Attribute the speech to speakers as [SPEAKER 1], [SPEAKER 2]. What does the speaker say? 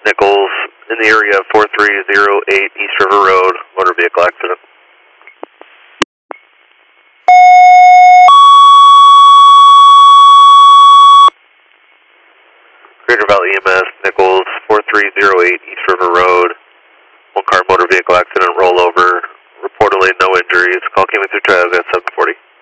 [SPEAKER 1] Nichols, in the area of 4308 East River Road, motor vehicle accident. Greater Valley EMS, Nichols, 4308 East River Road, one car motor vehicle accident rollover, reportedly no injuries. Call came in through Tioga at 740.